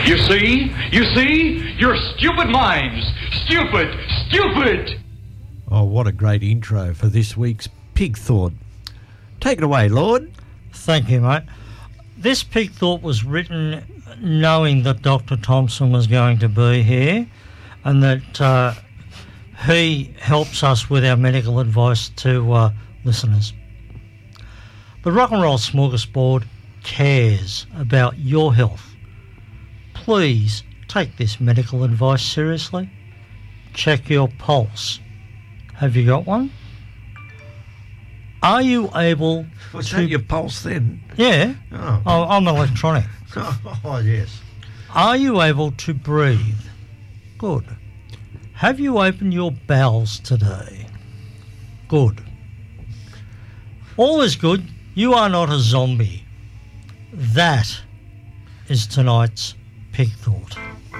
You see? Your stupid minds. Stupid. Oh, what a great intro for this week's Pig Thought. Take it away, Lord. Thank you, mate. This Pig Thought was written knowing that Dr. Thompson was going to be here and that he helps us with our medical advice to listeners. The Rock and Roll Smorgasbord cares about your health. Please take this medical advice seriously. Check your pulse. Have you got one? Are you able Was that your pulse then? Yeah. Oh. I'm electronic. Oh, yes. Are you able to breathe? Good. Have you opened your bowels today? Good. All is good. You are not a zombie. That is tonight's Pig Thought.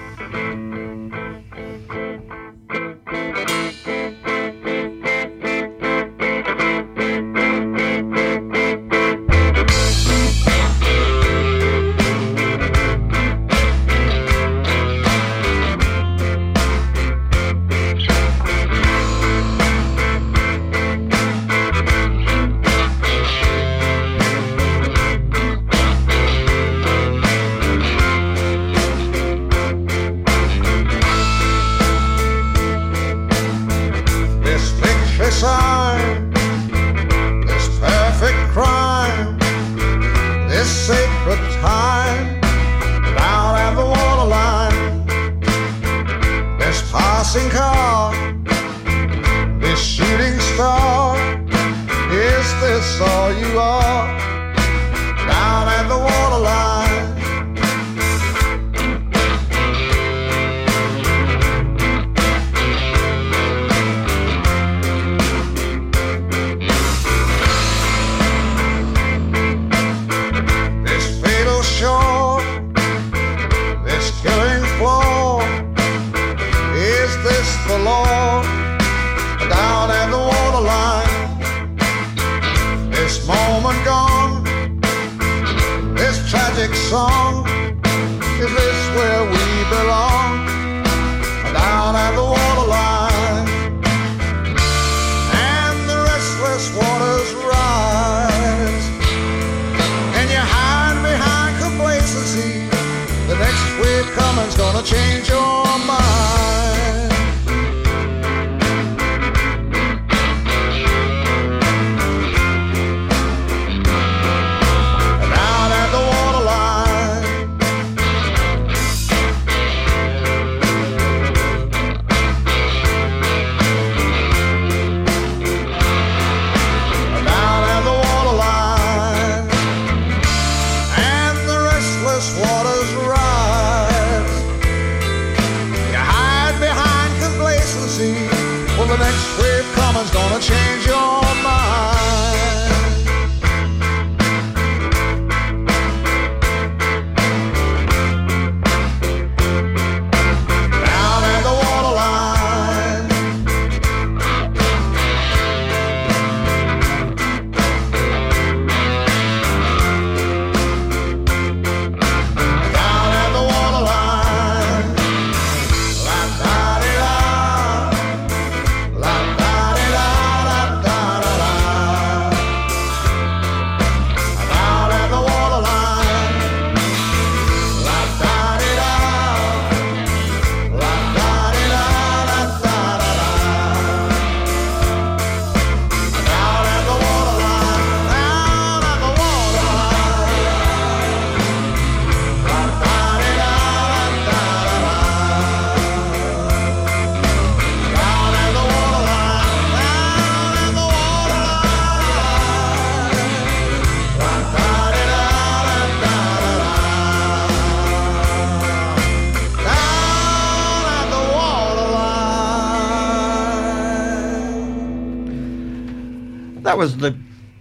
That was the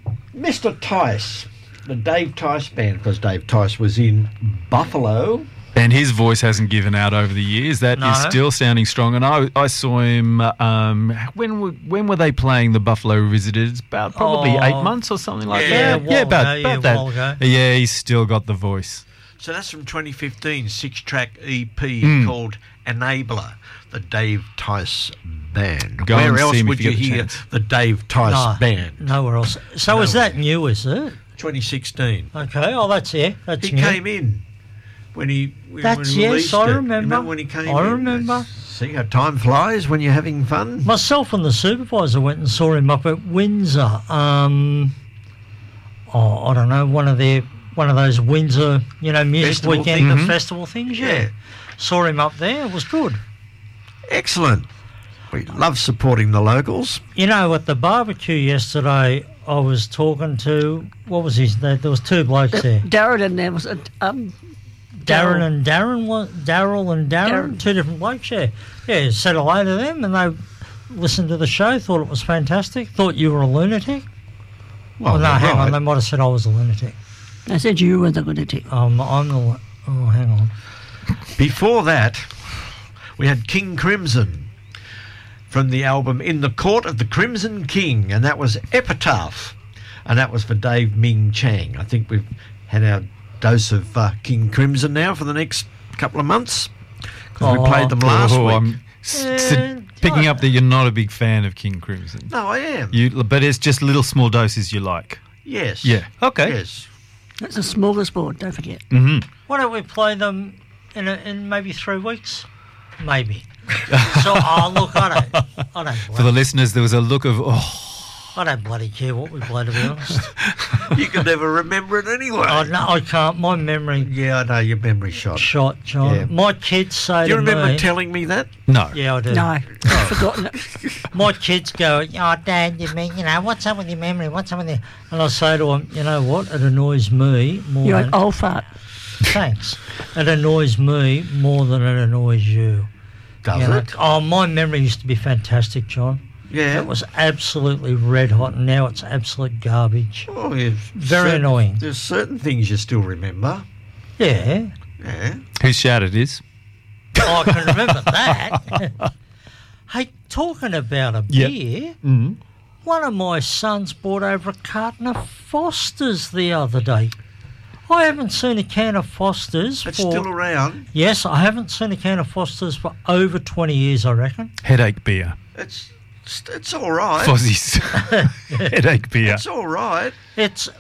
Mr. Tice, the Dave Tice Band, because Dave Tice was in Buffalo. And his voice hasn't given out over the years. That is still sounding strong. And I saw him, when were they playing the Buffalo Revisited? About probably 8 months or something like that. About that. Yeah, he's still got the voice. So that's from 2015, 6-track EP called Enabler, the Dave Tice Band. Go Where and else see him if would you you get the hear chance. the Dave Tice Band? Nowhere else. So is that new, is it? 2016. Okay, that's He new. came in when he That's, when he yes, released I it. remember. You when he came I in? remember. See how time flies when you're having fun? Myself and the supervisor went and saw him up at Windsor. I don't know, one of those Windsor, music Festival weekend, things. the festival things. Yeah. Yeah. Saw him up there. It was good. Excellent. We love supporting the locals. At the barbecue yesterday, I was talking to, what was his name? There was two blokes there. Darren and there was a Daryl and Darren, two different blokes, yeah. Yeah, said hello to them and they listened to the show, thought it was fantastic, thought you were a lunatic. Well, no, hang on, right. they might have said I was a lunatic. I said you were the lunatic. I'm the hang on. Before that, we had King Crimson from the album In the Court of the Crimson King, and that was Epitaph, and that was for Dave Ming Chang. I think we've had our dose of King Crimson now for the next couple of months because we played them last week. I'm picking up that you're not a big fan of King Crimson. No, I am. But it's just little small doses you like. Yes. Yeah. Okay. Yes. That's the smallest board, don't forget. Why don't we play them in maybe 3 weeks? Maybe. So, look, I don't For the listeners, there was a look of, I don't bloody care what we play, to be honest. You can never remember it anyway. Oh, no, I can't. My memory Yeah, I know, your memory shot. John. Yeah. My kids say Do you to remember me... telling me that? no. Yeah, I do. No, I've forgotten it. My kids go, oh, Dad, what's up with your memory? What's up with your... And I say to them, you know what? It annoys me more You're than... an old fart. Thanks. It annoys me more than it annoys you. Does You know? it? Oh, my memory used to be fantastic, John. Yeah. It was absolutely red hot, and now it's absolute garbage. Oh, yeah. Very annoying. There's certain things you still remember. Yeah. Yeah. Whose shout it is? Oh, I can remember that. Hey, talking about a beer, one of my sons brought over a carton of Foster's the other day. I haven't seen a can of Foster's It's for... still around. Yes, I haven't seen a can of Foster's for over 20 years, I reckon. Headache beer. It's all right. Fozzies. Headache beer. It's all right. It's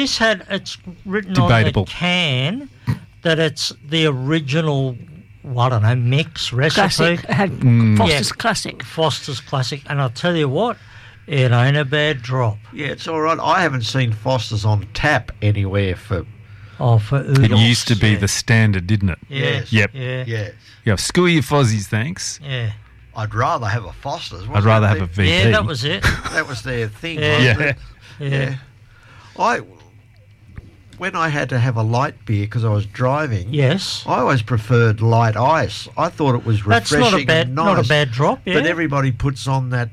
written Debatable. on the can that it's the original, I don't know, mix recipe. Classic. It had Foster's Yeah. Classic. Foster's Classic. And I'll tell you what, it ain't a bad drop. Yeah, it's all right. I haven't seen Foster's on tap anywhere for... Oh, for It oodles. used to be the standard, didn't it? Yeah. Yes. Yep. Yeah. Yeah. Yeah, screw your Fozzies, thanks. Yeah. I'd rather have a Foster's. I'd rather have a VP. Yeah, that was it. That was their thing. Yeah. wasn't it? Yeah. When I had to have a light beer because I was driving, Yes. I always preferred light ice. I thought it was That's refreshing not a bad and nice. not a bad drop, yeah. But everybody puts on that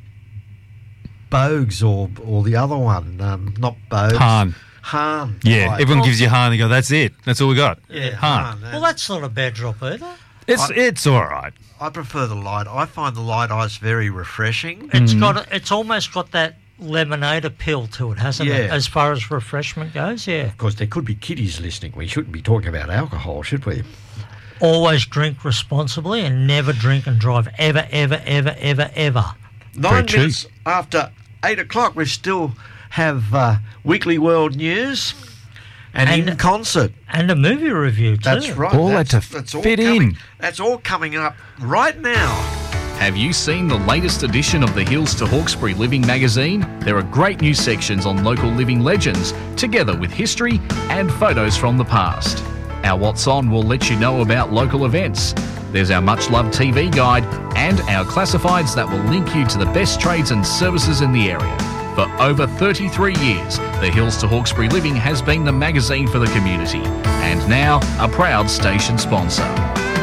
Bogues or the other one, not Bogues. Hahn. Yeah, light. everyone gives you Hahn. They go, that's it. That's all we got. Yeah, Hahn. Well, that's not a bad drop either. It's all right. I prefer the light. I find the light ice very refreshing. It's almost got that lemonade appeal to it, hasn't it? Yeah. As far as refreshment goes, yeah. Of course, there could be kiddies listening. We shouldn't be talking about alcohol, should we? Always drink responsibly and never drink and drive ever, ever, ever, ever, ever. 9 true. minutes after 8 o'clock, we still have Weekly World News and In Concert. And a movie review too. That's right. All that to that's all fit coming, in. That's all coming up right now. Have you seen the latest edition of the Hills to Hawkesbury Living magazine? There are great new sections on local living legends, together with history and photos from the past. Our What's On will let you know about local events. There's our much-loved TV guide and our classifieds that will link you to the best trades and services in the area. For over 33 years, the Hills to Hawkesbury Living has been the magazine for the community, and now a proud station sponsor.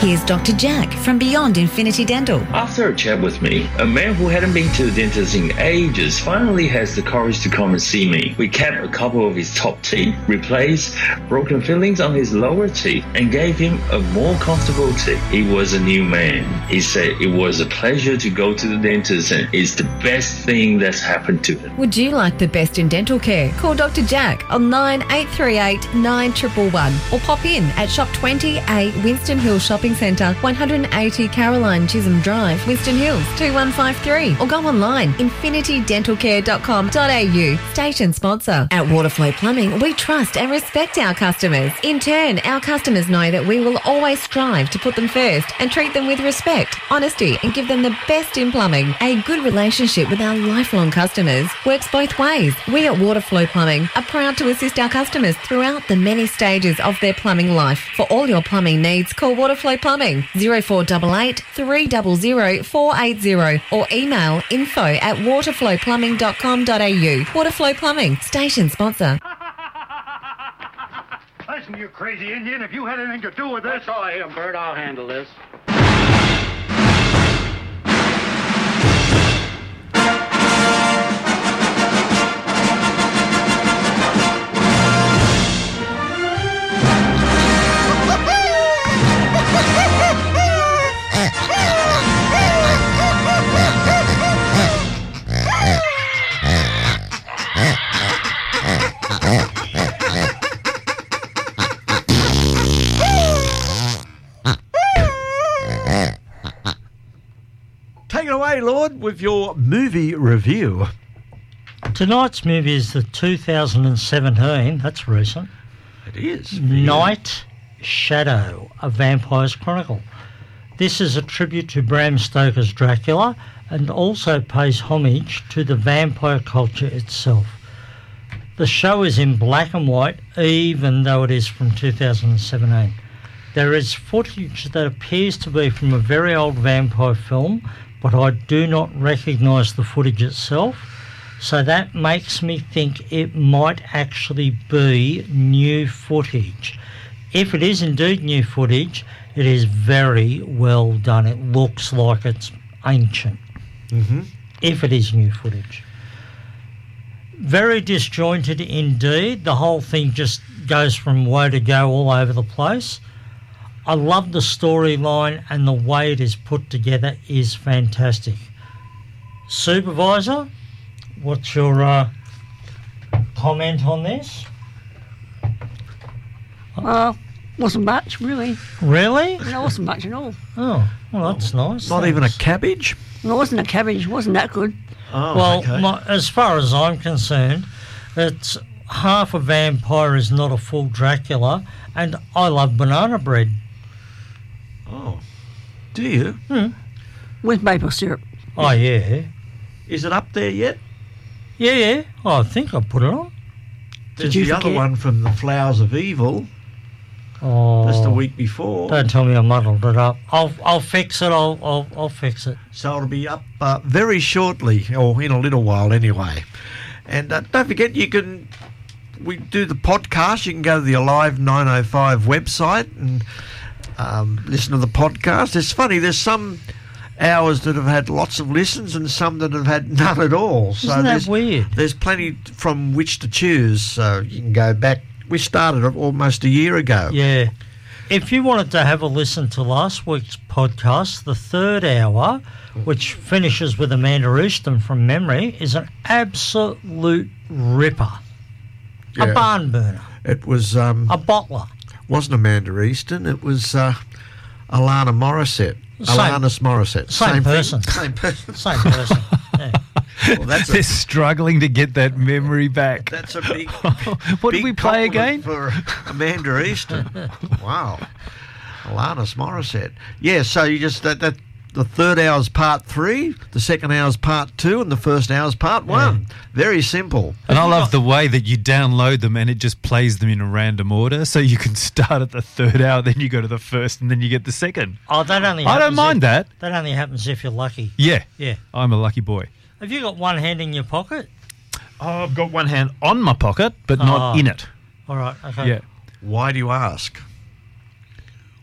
Here's Dr. Jack from Beyond Infinity Dental. After a chat with me, a man who hadn't been to the dentist in ages finally has the courage to come and see me. We kept a couple of his top teeth, replaced broken fillings on his lower teeth, and gave him a more comfortable teeth. He was a new man. He said it was a pleasure to go to the dentist and it's the best thing that's happened to him. Would you like the best in dental care? Call Dr. Jack on 9838 9111 or pop in at Shop 20A Winston Hills Shopping Centre, 180 Caroline Chisholm Drive, Winston Hills 2153, or go online infinitydentalcare.com.au. Station sponsor. At Waterflow Plumbing, we trust and respect our customers. In turn, our customers know that we will always strive to put them first and treat them with respect, honesty, and give them the best in plumbing. A good relationship with our lifelong customers works both ways. We at Waterflow Plumbing are proud to assist our customers throughout the many stages of their plumbing life. For all your plumbing needs, call Waterflow Plumbing 0488 300 480 or email info@waterflowplumbing.com.au. Waterflow Plumbing, station sponsor. Listen, you crazy Indian, if you had anything to do with this... That's all I am, Bert. I'll handle this. Take it away, Lord, with your movie review. Tonight's movie is the 2017, that's recent, It is. Night Shadow, A Vampire's Chronicle. This is a tribute to Bram Stoker's Dracula and also pays homage to the vampire culture itself. The show is in black and white, even though it is from 2017. There is footage that appears to be from a very old vampire film, but I do not recognise the footage itself, so that makes me think it might actually be new footage. If it is indeed new footage, it is very well done. It looks like it's ancient, if it is new footage. Very disjointed indeed. The whole thing just goes from woe to go all over the place. I love the storyline and the way it is put together is fantastic. Supervisor, what's your comment on this? Wasn't much, really. Really? No, wasn't much at all. Oh, well, that's nice. Not even a cabbage? No, it wasn't a cabbage. It wasn't that good. Oh, well, okay. as far as I'm concerned, it's half a vampire is not a full Dracula, and I love banana bread. Oh, do you? With maple syrup. Oh, yeah. Is it up there yet? Yeah. Oh, I think I put it on. There's the other one from The Flowers of Evil. Oh, That's the week before. Don't tell me I muddled it up. I'll fix it. I'll fix it. So it'll be up very shortly, or in a little while anyway. And don't forget, we do the podcast. You can go to the Alive 905 website and listen to the podcast. It's funny, there's some hours that have had lots of listens and some that have had none at all. Isn't that weird? There's plenty from which to choose, so you can go back. We started almost a year ago. Yeah. If you wanted to have a listen to last week's podcast, the third hour, which finishes with Amanda Easton from memory, is an absolute ripper. Yeah. A barn burner. It was... a bottler. Wasn't Amanda Easton, it was Alana Morissette. Alanis Morissette. Same person. Same person. Same person. Yeah. Well, They're struggling to get that memory back. That's a big... What did we play again? For Amanda Easton. Wow. Alanis Morissette. Yeah, so you just... that the third hour's part 3, the second hour's part 2, and the first hour's part 1. Yeah. Very simple. And I love the way that you download them and it just plays them in a random order. So you can start at the third hour, then you go to the first, and then you get the second. Oh, that only I don't mind that. That only happens if you're lucky. Yeah. Yeah. I'm a lucky boy. Have you got one hand in your pocket? Oh, I've got one hand on my pocket, but not in it. All right, okay. Yeah. Why do you ask?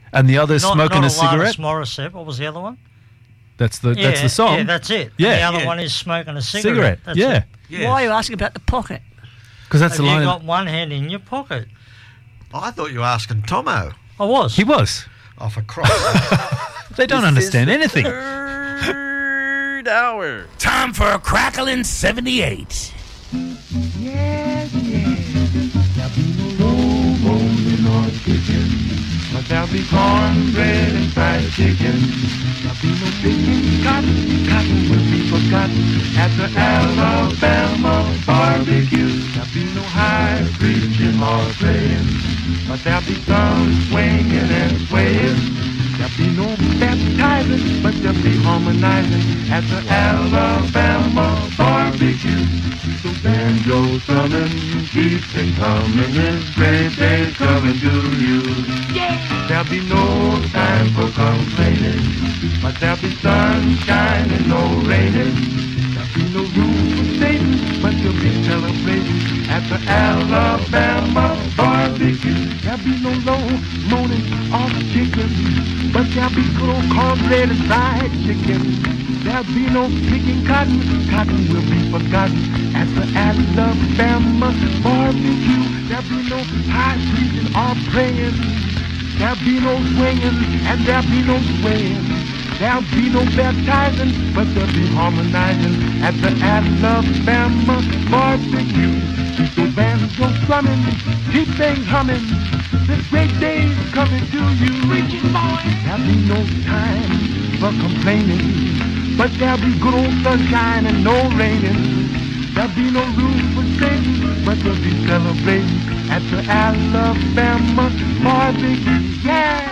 And the other smoking a cigarette. Morissette. What was the other one? That's the song. Yeah, that's it. Yeah. The other one is smoking a cigarette. That's yeah. it. Yes. Why are you asking about the pocket? Because that's Have the line. You got one hand in your pocket. I thought you were asking Tomo. I was. He was. Oh, for Christ. They don't understand anything. Third hour. Time for a crackling 78. Yes, there'll be no low bone or chicken, but there'll be cornbread and fried chicken. There'll be no picking cotton, cotton will be forgotten at the Alabama barbecue. There'll be no high preaching or praying, but there'll be some swinging and swaying. There'll be no baptizing, but there'll be harmonizing at the Alabama barbecue. So banjo drumming keeps it coming, this great day's coming to you. Yeah. There'll be no time for complaining, but there'll be sunshine and no raining. There'll be no room for Satan, but you'll be celebrating at the Alabama barbecue. There'll be no low moaning of chicken, but there'll be good old cornbread and fried chicken. There'll be no picking cotton, cotton will be forgotten at the Alabama barbecue. There'll be no high preaching or praying. There'll be no swinging and there'll be no swaying. There'll be no baptizing, but there'll be harmonizing at the Alabama barbecue. Keep those banjo drumming, keep things humming. This great day's coming to you. There'll be no time for complaining, but there'll be good old sunshine and no raining. There'll be no room for Satan, but we'll be celebrating at the Alabama barbecue. Yeah!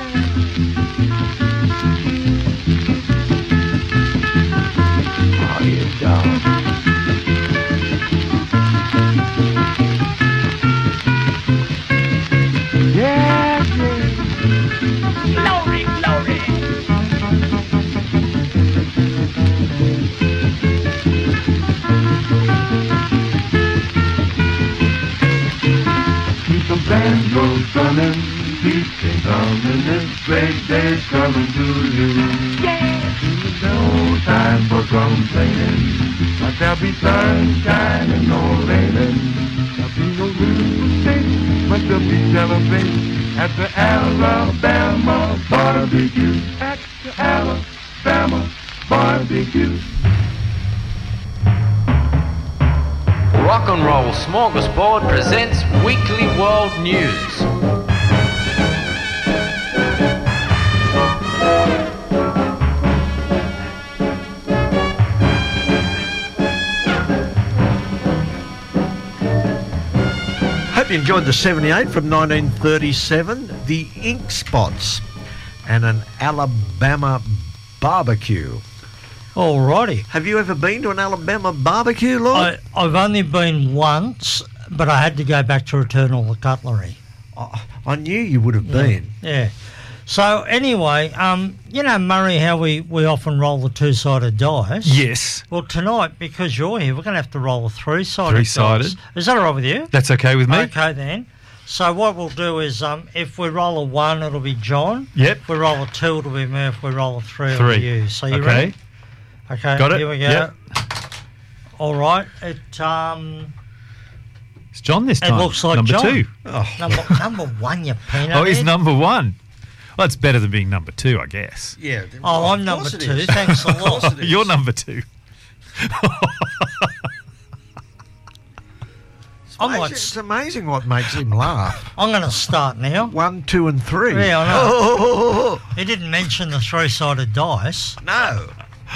Oh, yeah, dog. Yeah, yeah. Glory, glory. Keep the banjo drumming, keep it drumming, this great day's coming to you. Yeah. There's no time for complaining, but there'll be sunshine and no raining. There'll be no room for Satan, but there'll be celebrating at the Alabama barbecue. At the Alabama barbecue. Rock and Roll Smorgasbord presents Weekly World News. Hope you enjoyed the 78 from 1937, the Ink Spots, and an Alabama barbecue. Alrighty. Have you ever been to an Alabama barbecue, Lord? I've only been once, but I had to go back to return all the cutlery. I knew you would have been. Yeah. So anyway, you know, Murray, how we often roll the two-sided dice? Yes. Well, tonight, because you're here, we're going to have to roll a three-sided Three-sided. dice. Is that all right with you? That's okay with me. Okay, then. So what we'll do is, if we roll a 1, it'll be John. Yep. If we roll a 2, it'll be me. If we roll a 3, it'll be you. So you ready? Okay, got it. Here we go. Yep. All right. It's John this time. It looks like number John. 2. Oh. Number 1, you peanut. Oh, he's head. number 1. Well, it's better than being number 2, I guess. Yeah. Oh, I'm number 2. Thanks a lot. You're number 2. It's amazing what makes him laugh. I'm going to start now. 1, 2, and 3. Yeah, I know. He didn't mention the three-sided dice. No.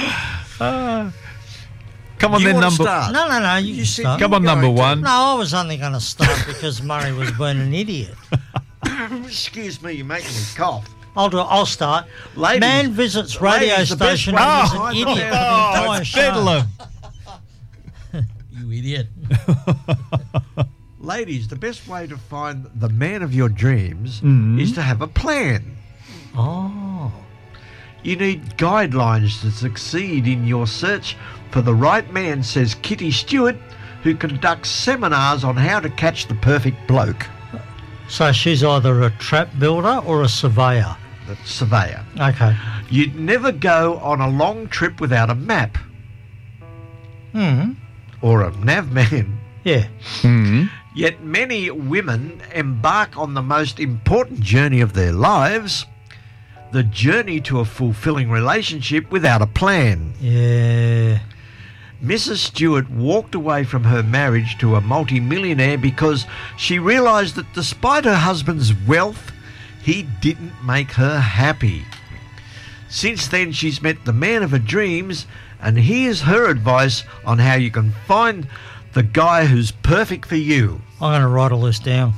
Come on, You then, wanna number. start? No, you can said start. Come on, number 1. No, I was only going to start because Murray was being an idiot. Excuse me, you're making me cough. I'll start. Ladies, Man visits radio ladies, the best station way and is to an find idiot out. for the entire it's show. bedlam. You idiot. Ladies, the best way to find the man of your dreams is to have a plan. Oh. You need guidelines to succeed in your search for the right man, says Kitty Stewart, who conducts seminars on how to catch the perfect bloke. So she's either a trap builder or a surveyor. surveyor. Okay. You'd never go on a long trip without a map. Or a navman. Yeah. Yet many women embark on the most important journey of their lives, the journey to a fulfilling relationship without a plan. Yeah. Mrs. Stewart walked away from her marriage to a multi-millionaire because she realised that despite her husband's wealth, he didn't make her happy. Since then, she's met the man of her dreams, and here's her advice on how you can find the guy who's perfect for you. I'm going to write all this down.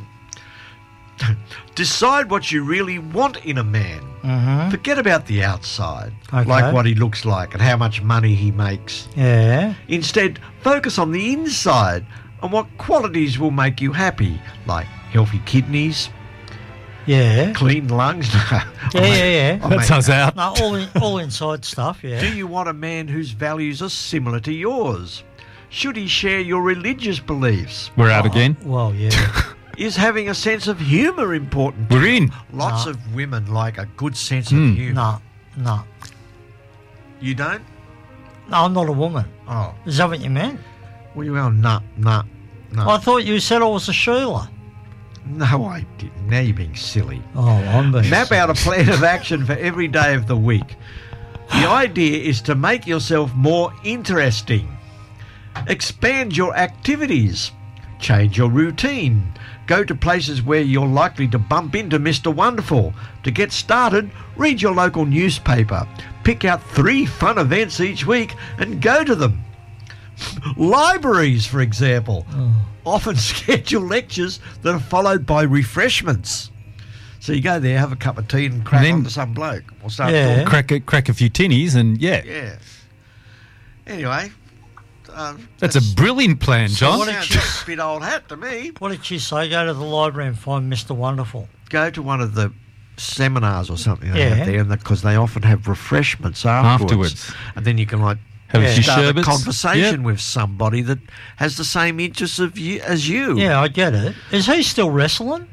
Decide what you really want in a man. Forget about the outside, Okay. like what he looks like and how much money he makes. Yeah. Instead, focus on the inside and what qualities will make you happy, like healthy kidneys, Yeah. clean lungs. Yeah. That sounds out. No, all inside stuff, yeah. Do you want a man whose values are similar to yours? Should he share your religious beliefs? We're out again. Well, yeah. Is having a sense of humour important? We're in. Lots of women like a good sense of humour. No. You don't? No, I'm not a woman. Oh. Is that what you meant? Well, you are no. I thought you said I was a Sheila. No, I didn't. Now you're being silly. Oh, I'm being Map silly. out a plan of action for every day of the week. The idea is to make yourself more interesting. Expand your activities. Change your routine. Go to places where you're likely to bump into Mr. Wonderful. To get started, read your local newspaper. Pick out 3 fun events each week and go to them. Libraries, for example, often schedule lectures that are followed by refreshments. So you go there, have a cup of tea and crack then- onto some bloke. Or start talking. Crack a few tinnies and Yeah. Anyway. That's a brilliant plan, John. Sounds like a bit old hat to me. What did she say? Go to the library and find Mr. Wonderful. Go to one of the seminars or something they Yeah. have there, because they often have refreshments afterwards. And then you can have a few start a sherbets. conversation Yep. with somebody that has the same interests as you. Yeah, I get it. Is he still wrestling?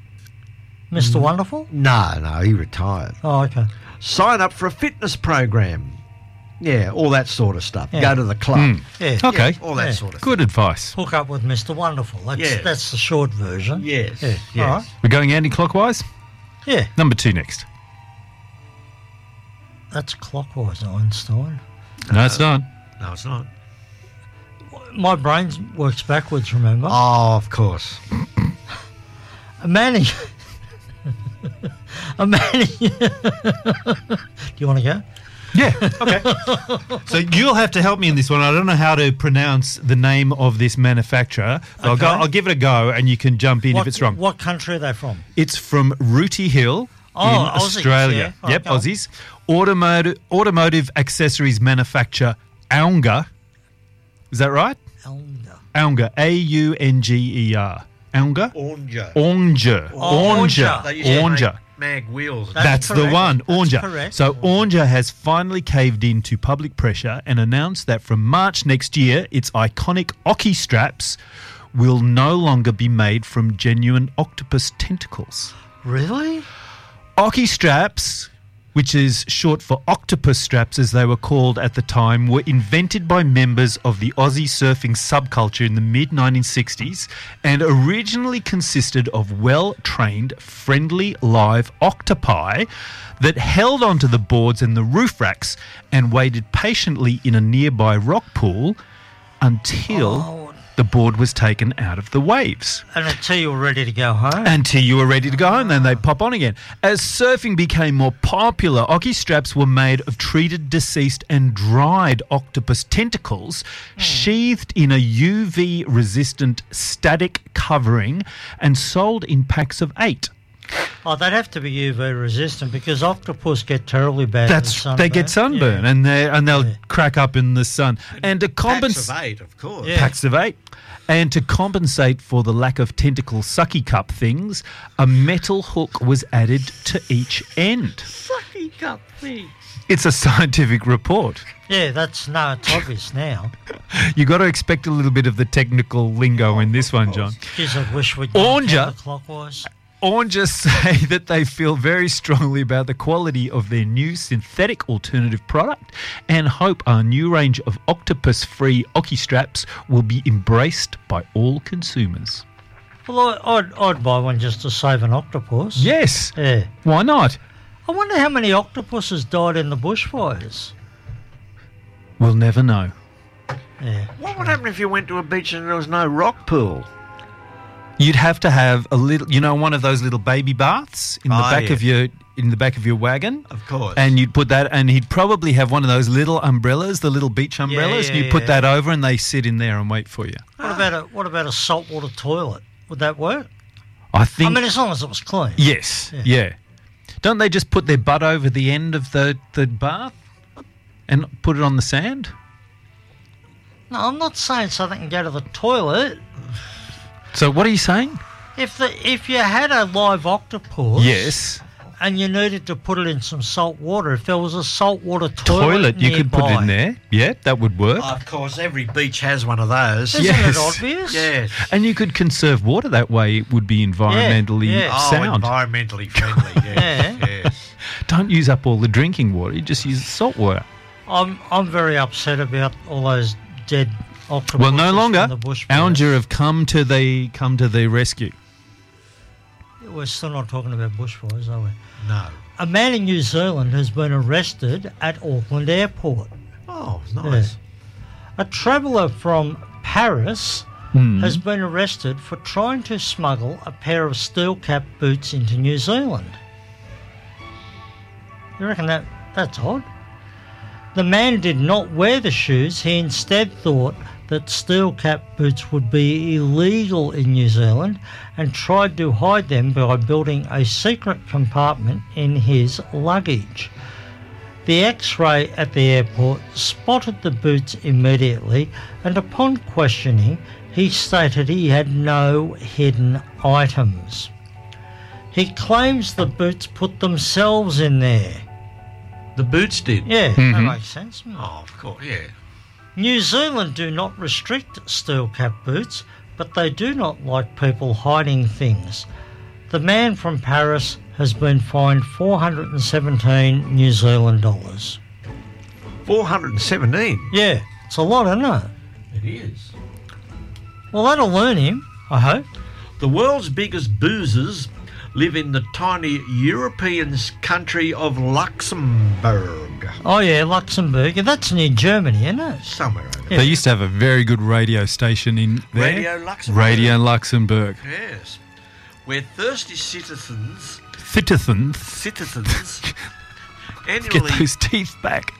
Mr. Wonderful? No, he retired. Oh, okay. Sign up for a fitness program. Yeah, all that sort of stuff. Yeah. Go to the club. Yeah. Okay. All that sort of Good advice. Hook up with Mr. Wonderful. Yeah. That's the short version. Yes. Yeah. Yes. All right. We're going anti-clockwise? Yeah. Number 2 next. That's clockwise, Einstein. No, it's not. No, it's not. My brain works backwards, remember? Oh, of course. A man... A man... Do you want to go? Yeah, okay. So you'll have to help me in this one. I don't know how to pronounce the name of this manufacturer. But Okay. I'll give it a go and you can jump in if it's wrong. What country are they from? It's from Rooty Hill in Aussies, Australia. yeah. Yep, Okay. Aussies. Automotive accessories manufacturer Aunga. Is that right? Aunga. A-U-N-G-E-R. Aunga? Aunga. They used to make Aunga. mag wheels. That's the one, Aunga. correct. So Aunga has finally caved in to public pressure and announced that from March next year, its iconic Oki straps will no longer be made from genuine octopus tentacles. Really? Oki straps, which is short for octopus straps as they were called at the time, were invented by members of the Aussie surfing subculture in the mid-1960s and originally consisted of well-trained, friendly, live octopi that held onto the boards and the roof racks and waited patiently in a nearby rock pool until the board was taken out of the waves. And until you were ready to go home. Until you were ready to go home, then they'd pop on again. As surfing became more popular, Oki straps were made of treated, deceased and dried octopus tentacles sheathed in a UV-resistant static covering and sold in packs of 8. Oh, they'd have to be UV resistant because octopus get terribly bad. They get sunburn and they'll crack up in the sun. And to Packs of 8, of course. Packs of 8. And to compensate for the lack of tentacle sucky cup things, a metal hook was added to each end. Sucky cup thing. It's a scientific report. Yeah, it's obvious now. You got to expect a little bit of the technical lingo in this one, John. Jeez, I wish we'd Aunga. gone counterclockwise. Orangers say that they feel very strongly about the quality of their new synthetic alternative product and hope our new range of octopus-free Oki straps will be embraced by all consumers. Well, I'd buy one just to save an octopus. Yes. Yeah. Why not? I wonder how many octopuses died in the bushfires. We'll never know. Yeah. What would happen if you went to a beach and there was no rock pool? You'd have to have a little, one of those little baby baths in the back of your wagon. Of course. And you'd put that, and he'd probably have one of those little umbrellas, the little beach umbrellas, and you put that over, and they sit in there and wait for you. What about a saltwater toilet? Would that work? I think. as long as it was clean. Yes. Yeah. Don't they just put their butt over the end of the bath and put it on the sand? No, I'm not saying so they can go to the toilet. So what are you saying? If you had a live octopus, yes, and you needed to put it in some salt water, if there was a saltwater toilet you could put it in there. Yeah, that would work. Of course, every beach has one of those. Isn't it obvious? Yes. And you could conserve water that way. It would be environmentally sound. Oh, environmentally friendly. Yes. Don't use up all the drinking water. You just use salt water. I'm very upset about all those dead octopuses. Well, no longer. Allinger have come to the rescue. We're still not talking about bushfires, are we? No. A man in New Zealand has been arrested at Auckland Airport. Oh, nice. A traveller from Paris has been arrested for trying to smuggle a pair of steel-capped boots into New Zealand. You reckon that's odd? The man did not wear the shoes. He instead thought that steel-capped boots would be illegal in New Zealand and tried to hide them by building a secret compartment in his luggage. The X-ray at the airport spotted the boots immediately, and upon questioning, he stated he had no hidden items. He claims the boots put themselves in there. The boots did? Yeah, that makes sense. Oh, of course, yeah. New Zealand do not restrict steel-capped boots, but they do not like people hiding things. The man from Paris has been fined 417 New Zealand dollars. 417? Yeah, it's a lot, isn't it? It is. Well, that'll learn him, I hope. The world's biggest boozers live in the tiny European country of Luxembourg. Oh, yeah, Luxembourg. That's near Germany, isn't it? Somewhere over there. They used to have a very good radio station in there. Radio Luxembourg. Radio Luxembourg. Yes. Where thirsty citizens annually get those teeth back.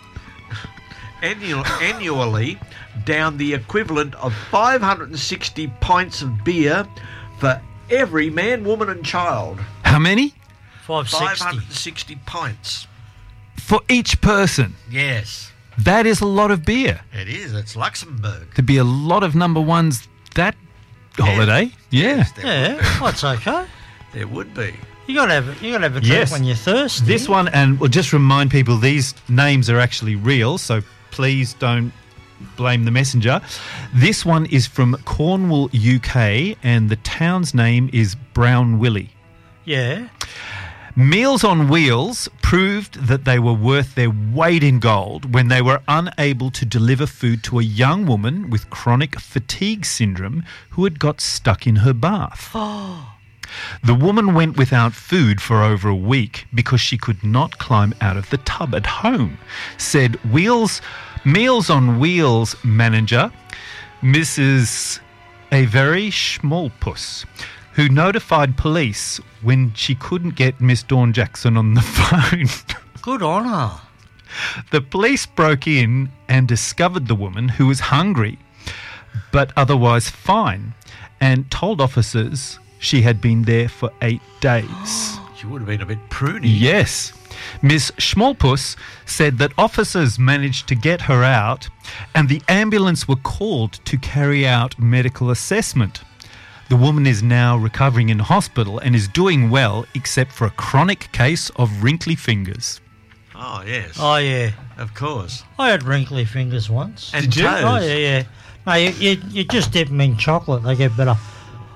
Annually down the equivalent of 560 pints of beer for every man, woman and child. How many? 560 pints. For each person? Yes. That is a lot of beer. It is. It's Luxembourg. There'd be a lot of number ones that holiday. Yeah. Yes, that's okay. There would be. You got to have a drink when you're thirsty. This one, and we'll just remind people, these names are actually real, so please don't blame the messenger. This one is from Cornwall, UK, and the town's name is Brown Willie. Yeah. Meals on Wheels proved that they were worth their weight in gold when they were unable to deliver food to a young woman with chronic fatigue syndrome who had got stuck in her bath. The woman went without food for over a week because she could not climb out of the tub at home, said Meals on Wheels manager Mrs. Avery Schmalpuss, who notified police when she couldn't get Miss Dawn Jackson on the phone. Good on her. The police broke in and discovered the woman, who was hungry but otherwise fine, and told officers she had been there for 8 days. She would have been a bit pruny. Yes. Miss Schmalpuss said that officers managed to get her out and the ambulance were called to carry out medical assessment. The woman is now recovering in hospital and is doing well, except for a chronic case of wrinkly fingers. Oh, yes. Oh, yeah. Of course. I had wrinkly fingers once. And toes. Oh, yeah. No, you just dip them in chocolate. They get better.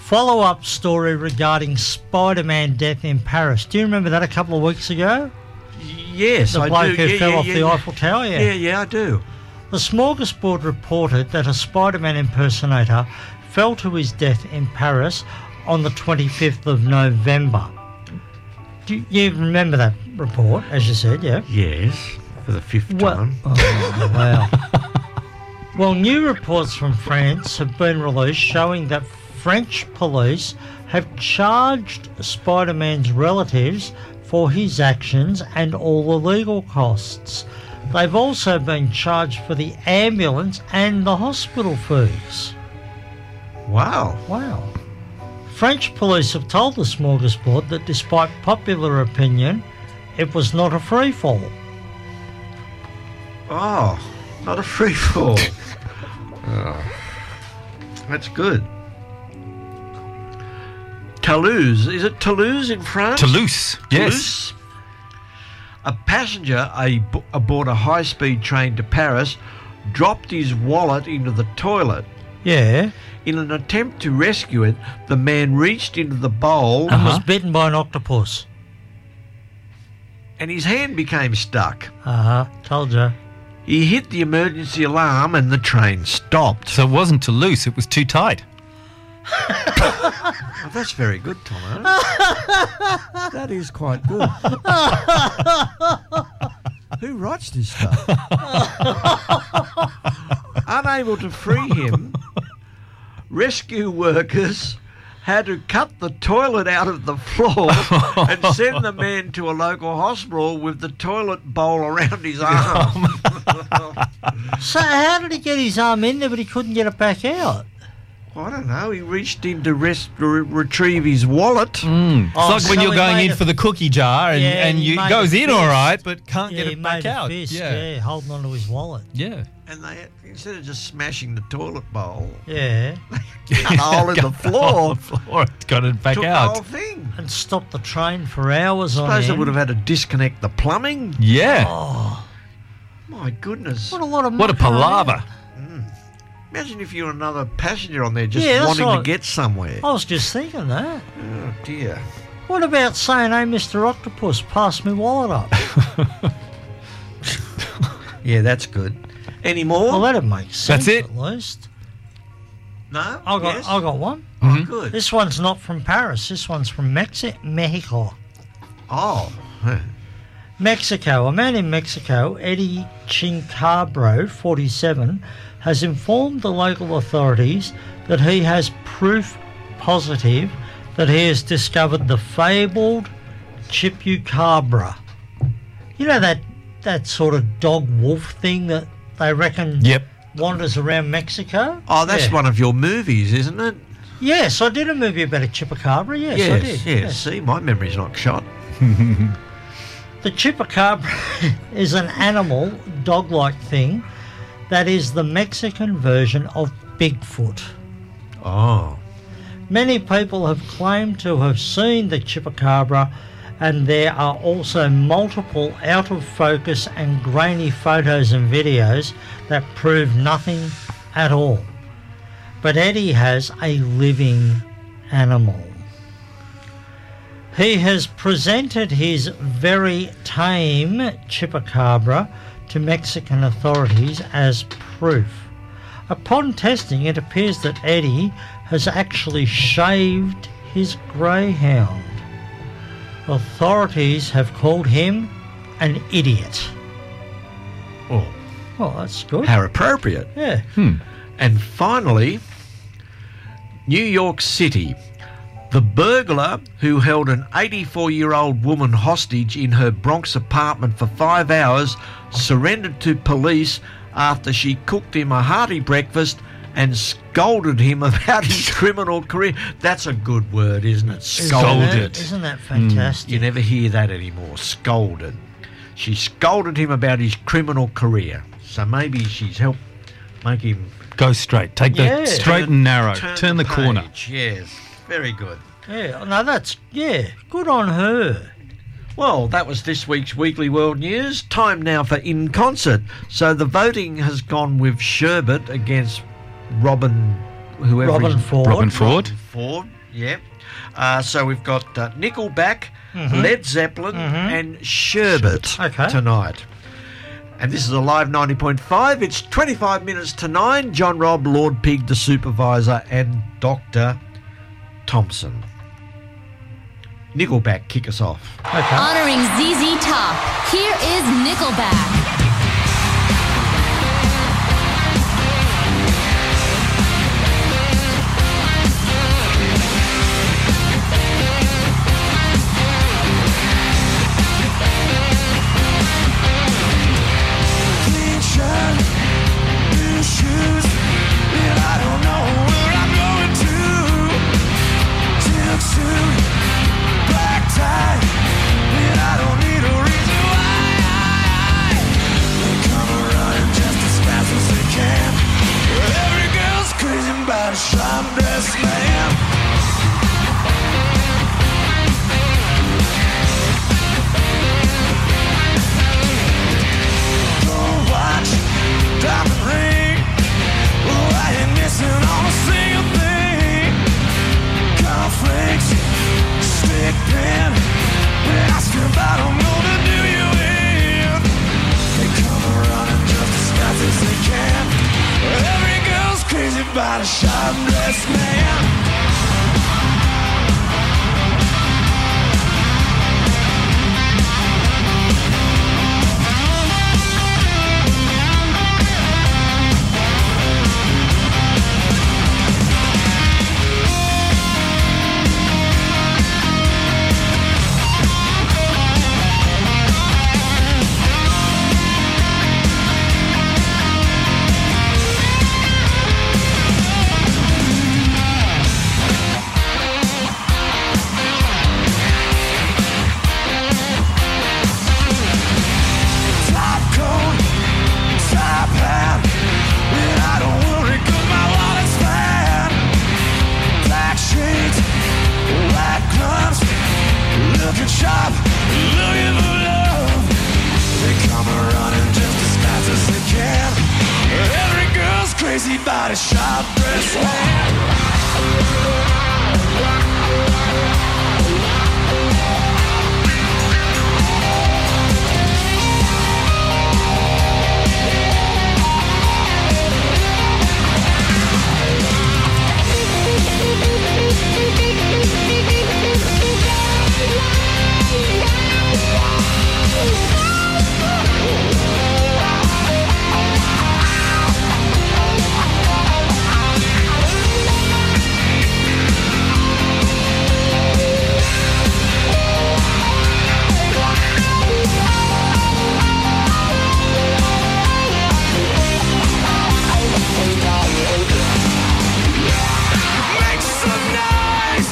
follow-up story regarding Spider-Man death in Paris. Do you remember that a couple of weeks ago? Yes, The I bloke do. who fell off the Eiffel Tower? Yeah, I do. The Smorgasbord reported that a Spider-Man impersonator fell to his death in Paris on the 25th of November. Do you remember that report, as you said, yeah? Yes, for the fifth time. Oh, wow. Well, new reports from France have been released showing that French police have charged Spider-Man's relatives for his actions and all the legal costs. They've also been charged for the ambulance and the hospital fees. Wow. French police have told the Smorgasbord that despite popular opinion, it was not a free-fall. Oh, not a free fall. Oh, that's good. Toulouse. Is it Toulouse in France? Toulouse, yes. A passenger aboard a high-speed train to Paris dropped his wallet into the toilet. Yeah. In an attempt to rescue it, the man reached into the bowl And was bitten by an octopus. and his hand became stuck. Told you. He hit the emergency alarm and the train stopped. So it wasn't Toulouse, it was too tight. Oh, that's very good, Tomo. That is quite good. Who writes this stuff? Unable to free him, rescue workers had to cut the toilet out of the floor and send the man to a local hospital with the toilet bowl around his arm. So how did he get his arm in there but he couldn't get it back out? I don't know. He reached in to retrieve his wallet. It's like when you're going in for the cookie jar and you goes in all right, but can't get it back out. Yeah, holding on to his wallet. Yeah. And they, instead of just smashing the toilet bowl, Yeah. cut a hole in the floor. Got it back Took out. the whole thing. And stopped the train for hours on Suppose they end. would have had to disconnect the plumbing. Yeah. Oh, My goodness. what a lot of What a muck, eh? palaver. Imagine if you're another passenger on there just Yeah, that's wanting what to get somewhere. I was just thinking that. Oh, dear. What about saying, hey, Mr. Octopus, pass me wallet up? Yeah, that's good. Any more? Well, that'd make sense That's it. at least. No? I got, Yes? I got one. Oh, good. This one's not from Paris. This one's from Mexico. Oh. huh. Mexico. A man in Mexico, Eddie Chincabro, 47, has informed the local authorities that he has proof positive that he has discovered the fabled Chupacabra. You know that sort of dog-wolf thing that they reckon wanders around Mexico? Oh, that's Yeah. one of your movies, isn't it? Yes, I did a movie about a Chupacabra. Yes, I did. Yes. See, my memory's not shot. The Chupacabra is an animal, dog-like thing, that is the Mexican version of Bigfoot. Oh. Many people have claimed to have seen the Chupacabra, and there are also multiple out-of-focus and grainy photos and videos that prove nothing at all. But Eddie has a living animal. He has presented his very tame Chupacabra to Mexican authorities as proof. Upon testing, it appears that Eddie has actually shaved his greyhound. Authorities have called him an idiot. Oh. Well, that's good. How appropriate. Yeah. And finally, New York City. The burglar who held an 84-year-old woman hostage in her Bronx apartment for 5 hours surrendered to police after she cooked him a hearty breakfast and scolded him about his criminal career. That's a good word, isn't it? Scolded. Isn't that fantastic? You never hear that anymore. Scolded. She scolded him about his criminal career. So maybe she's helped make him... Go straight. Take the straight and narrow. Turn the corner. page. Yes. Very good. Yeah, no, good on her. Well, that was this week's Weekly World News. Time now for In Concert. So the voting has gone with Sherbet against Robin whoever Robin is- Ford. Robin Ford. Ford, yeah. So we've got Nickelback, Led Zeppelin, and Sherbet tonight. And this is a live 90.5. It's 25 minutes to 9. John Robb, Lord Pig, the supervisor, and Dr. Thompson. Nickelback, kick us off. Honoring ZZ Top, here is Nickelback. Clean shirt, new shoes, and I don't know where I'm going to. Silk suit, black tie, and I don't need a reason why. They come running just as fast as they can. Every girl's crazy about a sharp-dressed man. Gold watch, diamond ring. Oh, I ain't missing on a single thing. Cornflakes, stick pin. And I still about don't know to do you in. They come running just as fast as they can. Every girl's crazy about a sharp-dressed man. Top coat, top hat, and I don't worry 'cause my wallet's fat. Black shades, black gloves, looking sharp, looking for love. They come running just as fast as they can. Every girl's crazy about a sharp-dressed man. Make some noise.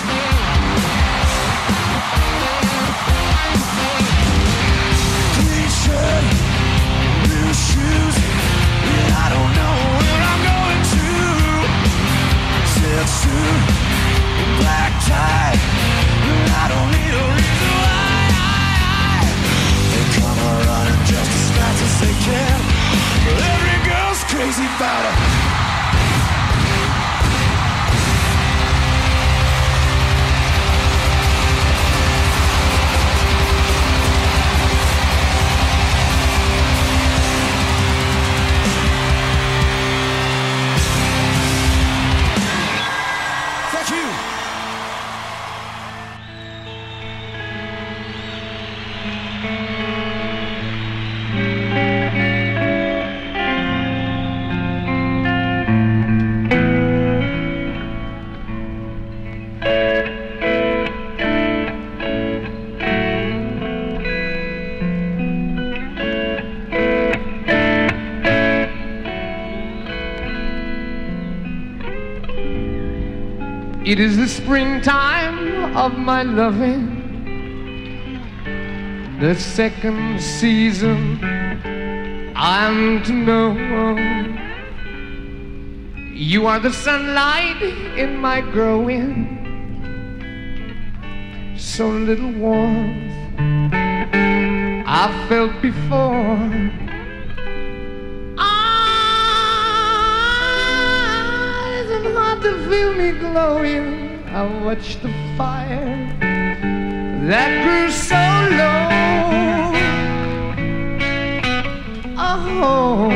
Clean shirt, new shoes, and I don't know where I'm going to. Silk suit, black tie, and I don't need a reason why. They come running just as fast as they can. Every girl's crazy about it. Thank you. It is the springtime of my loving, the second season. I'm to know you are the sunlight in my growing, so little warmth I felt before. Eyes and heart to feel me glowing. I watched the fire that grew so low. Oh,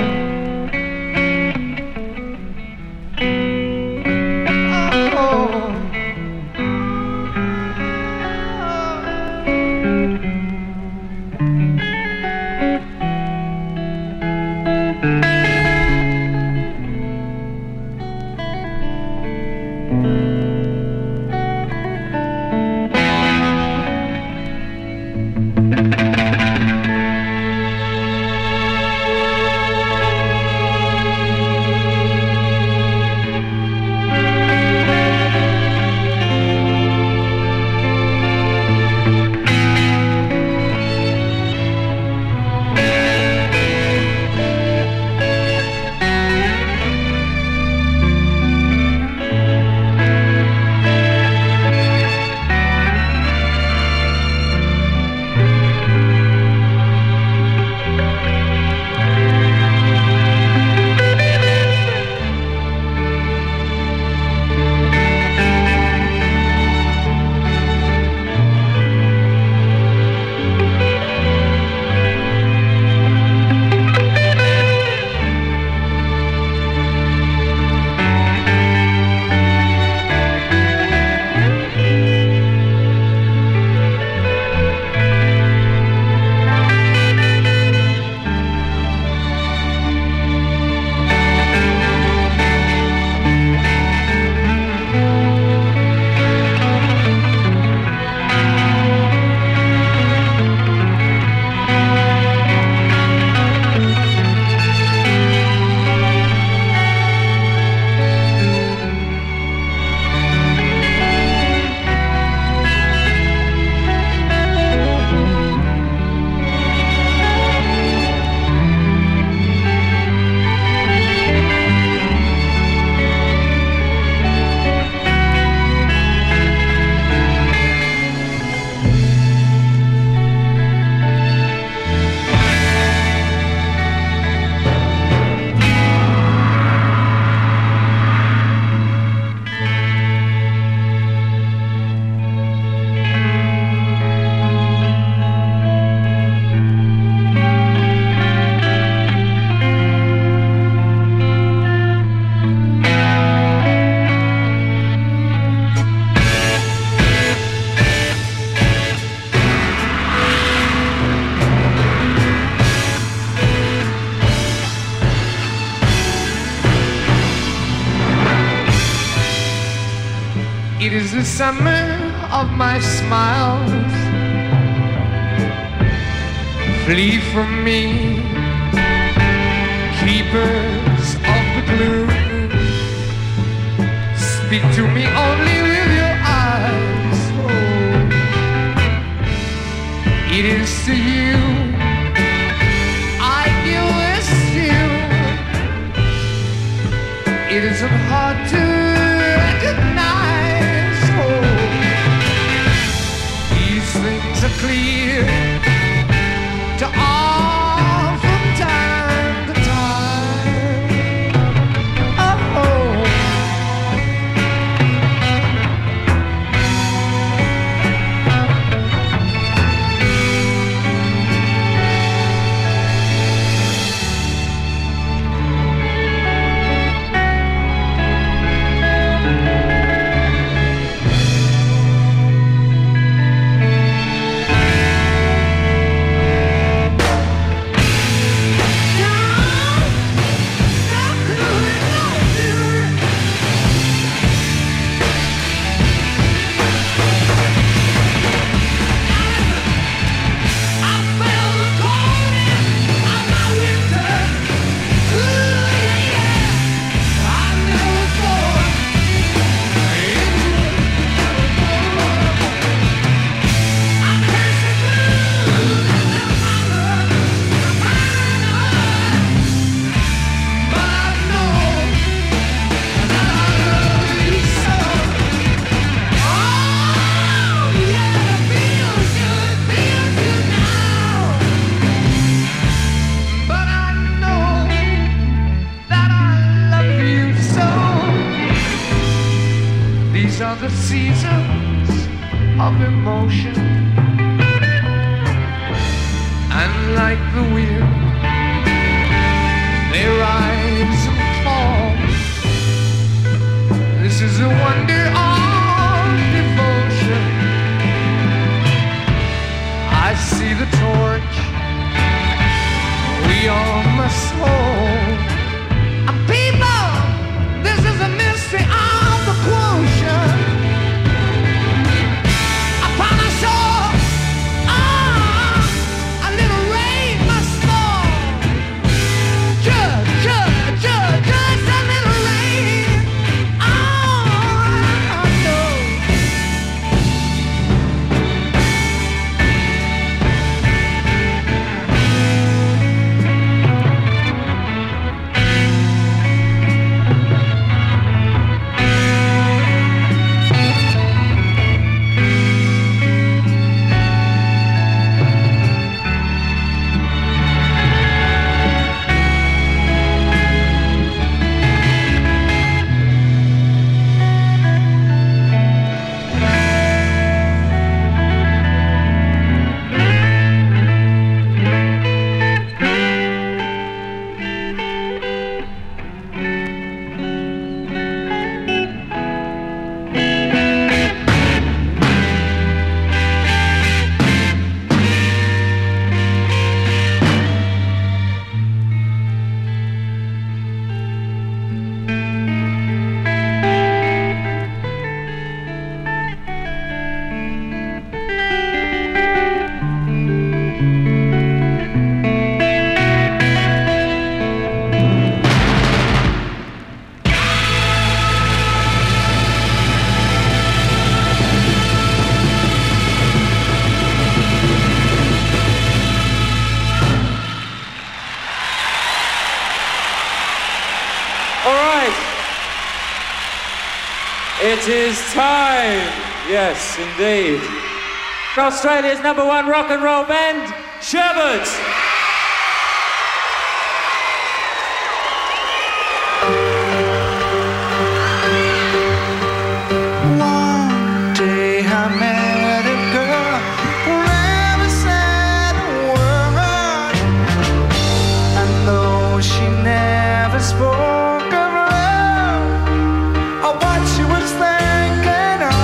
it is the summer of my smiles. Flee from me, keepers of the gloom. Speak to me only with your eyes. Oh, it is to you I give this you. It isn't hard to recognize. Oh, these things are clear to all from time to time. Oh, These are the seasons of emotion, and like the wind, they rise and fall. This is a wonder of devotion. I see the torch we all must hold. And people, this is a mystery of the quotient. Upon a shore, a little rain must fall. Just a little rain. I know. It is time, yes, indeed, for Australia's #1 rock and roll band, Sherbet. One day I met a girl who never said a word, and though she never spoke of love or what she was thinking of,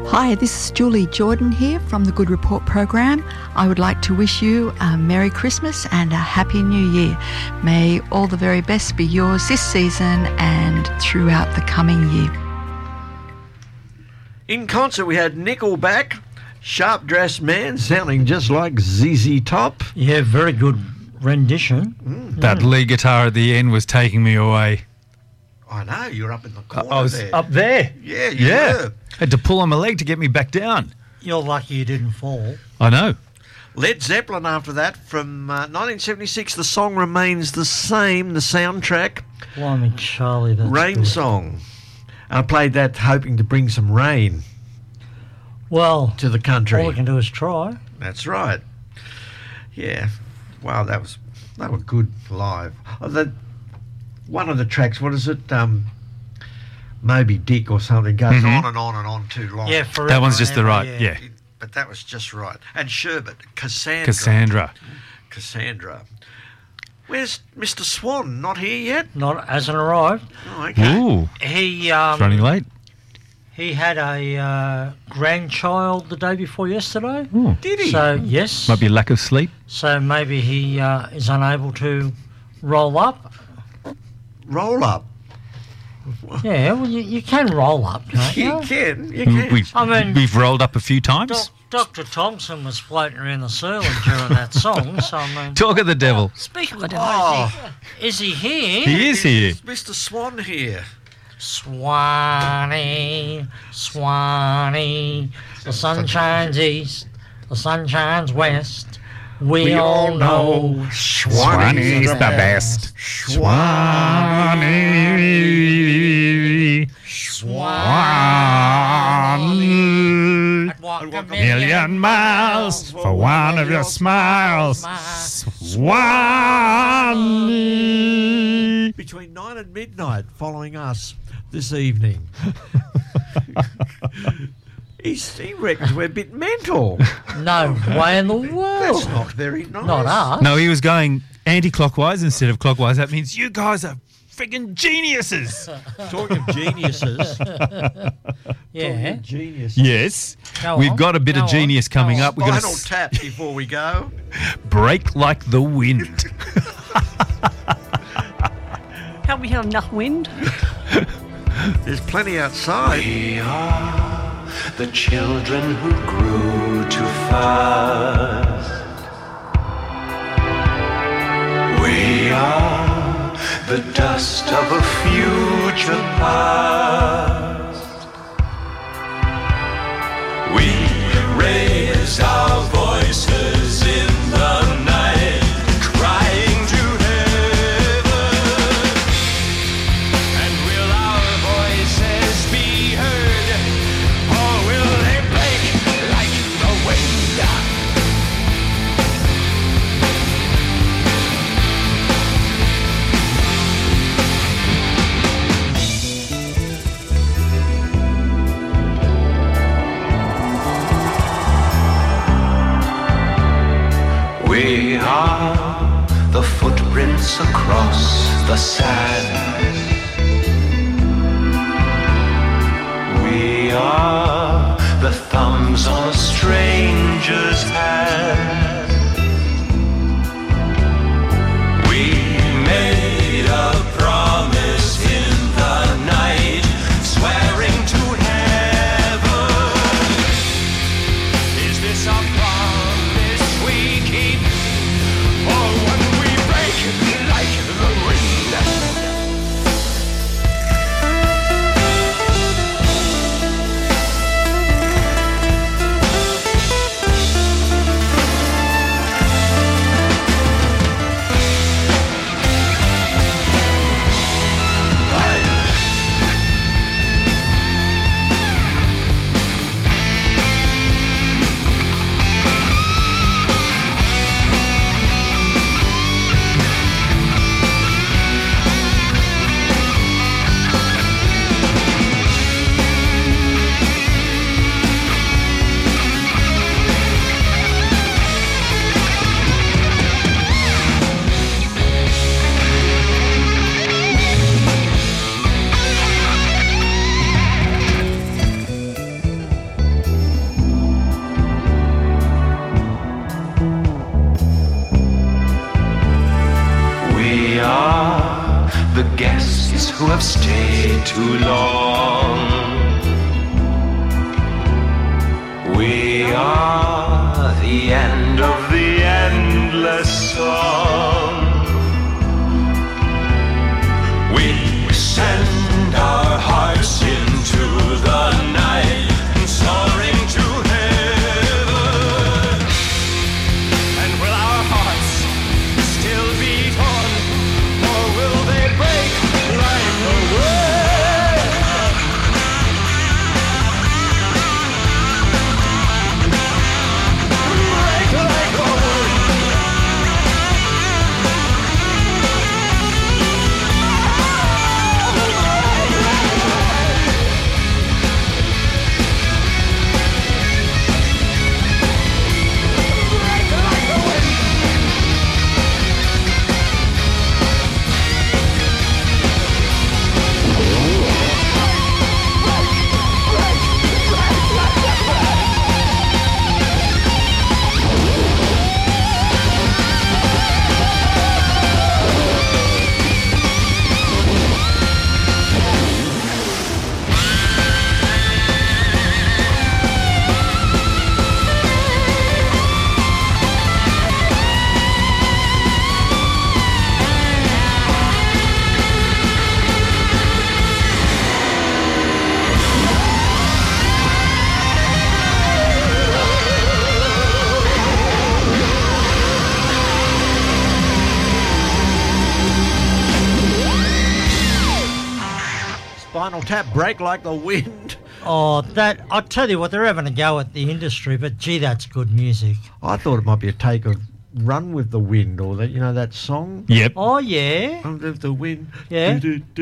Hi, this is Julie Jordan here from the Good Report program. I would like to wish you a Merry Christmas and a Happy New Year. May all the very best be yours this season and throughout the coming year. In concert, we had Nickelback, Sharp Dressed Man, sounding just like ZZ Top. Yeah, very good rendition. That lead guitar at the end was taking me away. I know, you're up in the corner I was there. up there. Yeah, you were. Had to pull on my leg to get me back down. You're lucky you didn't fall. I know. Led Zeppelin after that from 1976. The song remains the same, the soundtrack. Blimey, Charlie, that's Rain good. Song. I played that hoping to bring some rain to the country. All we can do is try. That's right. Yeah. Wow, they were good live. One of the tracks, what is it? Moby Dick or something, goes on and on and on too long. Yeah, forever. That one's just the right, yeah. But that was just right. And Sherbet, Cassandra. Where's Mr. Swan? Not here yet? Hasn't arrived. Oh, okay. Ooh. He It's running late. He had a grandchild the day before yesterday. Ooh. Did he? So yes. Might be a lack of sleep. So maybe he is unable to roll up. Roll up? Yeah, well, you can roll up, can't you? You can. We've rolled up a few times. Dr. Thompson was floating around the ceiling during that song, so I mean... Talk of the devil. Speak of the devil. Is he here? He is here. Is Mr. Swan here? Swanee, the sun shines east, the sun shines west. We all know Swanee's the best. Swanee. Walk a million miles for one of your smiles. Swanee. Between 9 and midnight, following us this evening. He reckons we're a bit mental. No way in the world. That's not very nice. Not us. No, he was going anti-clockwise instead of clockwise. That means you guys are friggin' geniuses. Talking of geniuses. Yeah. Geniuses. Yes. We've got a bit of genius coming up. We've got Final tap before we go. Break like the wind. Have we had enough wind? There's plenty outside. We are the children who grew too fast. We are the dust of a future past. We raise our voices in the night, crying to heaven. And will our voices be heard, or will they break like the wind? We are the footprints across the sand. We are the thumbs on a stranger's hand. We made a promise in the night, swearing to heaven. Is this a promise we keep, or one we break like the wind? the guests who have stayed too long. We are the end of the endless song. We send our hearts into the night, soaring to heaven. And will our hearts still beat on, or will they break like the wind? Break like the wind. Spinal Tap, Break Like the Wind. Oh, that, I'll tell you what, they're having a go at the industry, but gee, that's good music. I thought it might be a take of Run with the Wind, or that, you know, that song? Yep. Oh, yeah. Run with the Wind. Yeah.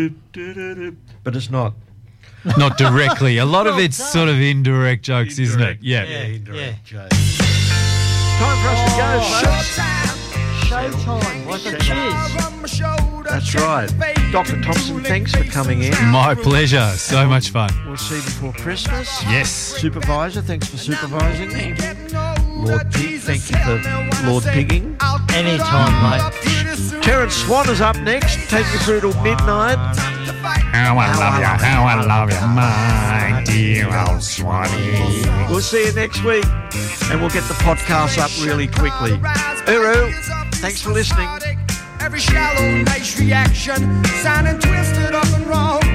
But it's not. Not directly. A lot of it's sort of indirect jokes, isn't it? Yeah. Indirect jokes. Time for us to go, folks. Showtime, like a cheers. That's right. Dr. Thompson, thanks for coming in. My pleasure. So much fun. We'll see you before Christmas. Yes. Supervisor, thanks for supervising. Lord Pig, thank you for Lord Pigging. Anytime, mate. Terence Swan is up next. Take you through till midnight. How I love you, my dear old Swanee. We'll see you next week, and we'll get the podcast up really quickly. Uru, thanks for listening. Every shallow, nice reaction, sounding twisted up and wrong.